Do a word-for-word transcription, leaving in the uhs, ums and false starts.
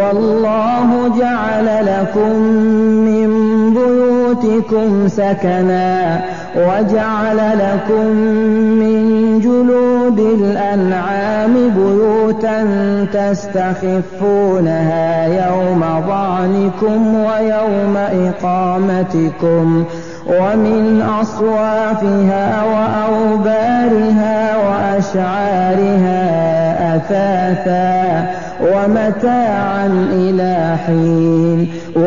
وَاللَّهُ جَعَلَ لَكُم مِّن بُيُوتِكُمْ سَكَنًا وَجَعَلَ لَكُم مِّن جُلُودِ الْأَنْعَامِ بُيُوتًا تَسْتَخِفُّونَهَا يَوْمَ ظَعْنِكُمْ وَيَوْمَ إِقَامَتِكُمْ وَمِنْ أَصْوَافِهَا وَأَوْبَارِهَا وَأَشْعَارِهَا أَثَاثًا وَمَتَاعًا إِلَىٰ حِينٍ